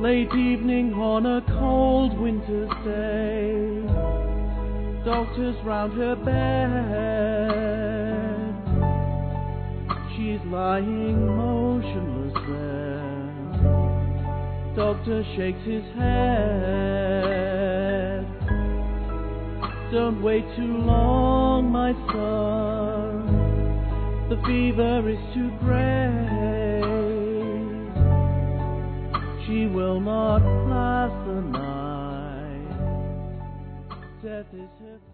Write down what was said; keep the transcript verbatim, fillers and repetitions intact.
Late evening on a cold winter's day, doctors round her bed. She's lying motionless there. Doctor shakes his head. Don't wait too long, my son. The fever is too great. She will not last the night. Death is her